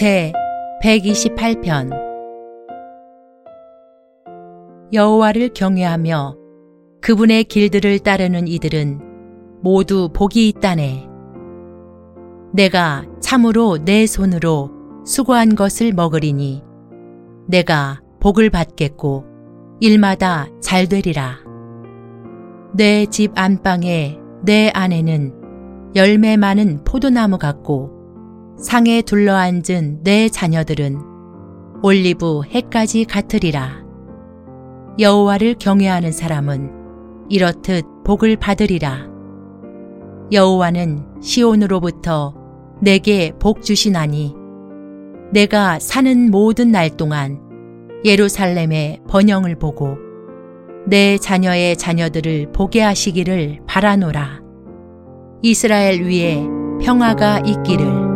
제 128편. 여호와를 경외하며 그분의 길들을 따르는 이들은 모두 복이 있다네. 내가 참으로 내 손으로 수고한 것을 먹으리니 내가 복을 받겠고 일마다 잘 되리라. 내 집 안방에 내 아내는 열매 많은 포도나무 같고 상에 둘러앉은 내 자녀들은 올리브 해까지 같으리라. 여호와를 경외하는 사람은 이렇듯 복을 받으리라. 여호와는 시온으로부터 내게 복 주시나니 내가 사는 모든 날 동안 예루살렘의 번영을 보고 내 자녀의 자녀들을 보게 하시기를 바라노라. 이스라엘 위에 평화가 있기를.